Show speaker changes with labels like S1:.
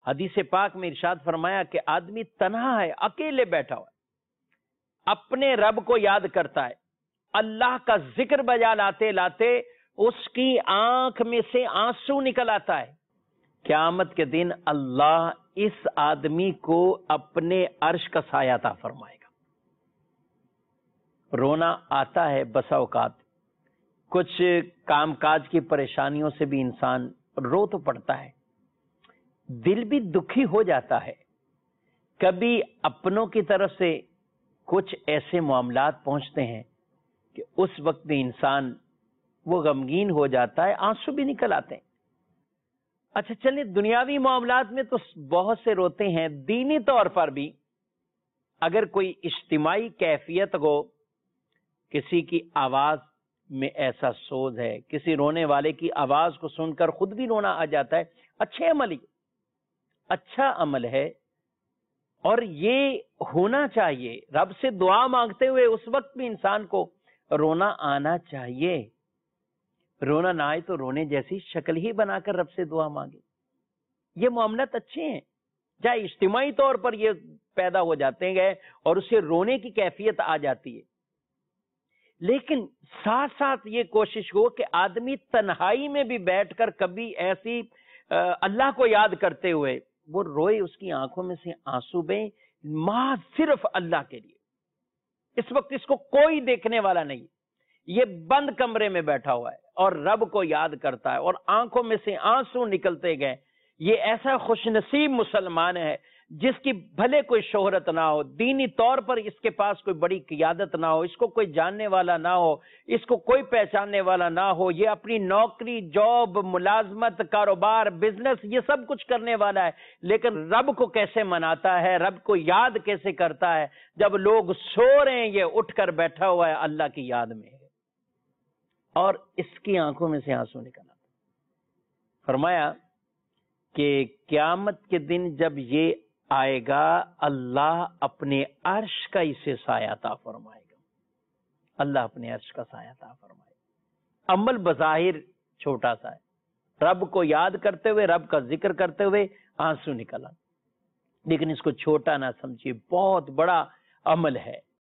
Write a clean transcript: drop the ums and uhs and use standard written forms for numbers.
S1: حدیث پاک میں ارشاد فرمایا کہ آدمی تنہا ہے، اکیلے بیٹھا ہوا ہے، اپنے رب کو یاد کرتا ہے، اللہ کا ذکر بجا لاتے لاتے اس کی آنکھ میں سے آنسو نکل آتا ہے، قیامت کے دن اللہ اس آدمی کو اپنے عرش کا سایہ عطا فرمائے گا۔ رونا آتا ہے بسا اوقات، کچھ کام کاج کی پریشانیوں سے بھی انسان رو تو پڑتا ہے، دل بھی دکھی ہو جاتا ہے، کبھی اپنوں کی طرف سے کچھ ایسے معاملات پہنچتے ہیں کہ اس وقت بھی انسان وہ غمگین ہو جاتا ہے، آنسو بھی نکل آتے ہیں۔ اچھا چلیں، دنیاوی معاملات میں تو بہت سے روتے ہیں، دینی طور پر بھی اگر کوئی اجتماعی کیفیت ہو، کسی کی آواز میں ایسا سوز ہے، کسی رونے والے کی آواز کو سن کر خود بھی رونا آ جاتا ہے، اچھے عمل ہی اچھا عمل ہے، اور یہ ہونا چاہیے۔ رب سے دعا مانگتے ہوئے اس وقت بھی انسان کو رونا آنا چاہیے، رونا نہ آئے تو رونے جیسی شکل ہی بنا کر رب سے دعا مانگے۔ یہ معاملات اچھے ہیں، چاہے اجتماعی طور پر یہ پیدا ہو جاتے ہیں اور اسے رونے کی کیفیت آ جاتی ہے، لیکن ساتھ ساتھ یہ کوشش ہو کہ آدمی تنہائی میں بھی بیٹھ کر کبھی ایسی اللہ کو یاد کرتے ہوئے وہ روئے، اس کی آنکھوں میں سے آنسو بہیں، محض صرف اللہ کے لیے۔ اس وقت اس کو کوئی دیکھنے والا نہیں، یہ بند کمرے میں بیٹھا ہوا ہے اور رب کو یاد کرتا ہے اور آنکھوں میں سے آنسو نکلتے گئے۔ یہ ایسا خوش نصیب مسلمان ہے جس کی بھلے کوئی شہرت نہ ہو، دینی طور پر اس کے پاس کوئی بڑی قیادت نہ ہو، اس کو کوئی جاننے والا نہ ہو، اس کو کوئی پہچاننے والا نہ ہو، یہ اپنی نوکری، جاب، ملازمت، کاروبار، بزنس یہ سب کچھ کرنے والا ہے، لیکن رب کو کیسے مناتا ہے، رب کو یاد کیسے کرتا ہے؟ جب لوگ سو رہے ہیں یہ اٹھ کر بیٹھا ہوا ہے اللہ کی یاد میں ہے، اور اس کی آنکھوں میں سے آنسو نکل آتا۔ فرمایا کہ قیامت کے دن جب یہ آئے گا، اللہ اپنے عرش کا اسے سایہ عطا فرمائے گا، اللہ اپنے عرش کا سایہ عطا فرمائے گا۔ عمل بظاہر چھوٹا سا ہے، رب کو یاد کرتے ہوئے، رب کا ذکر کرتے ہوئے آنسو نکلا، لیکن اس کو چھوٹا نہ سمجھیے، بہت بڑا عمل ہے۔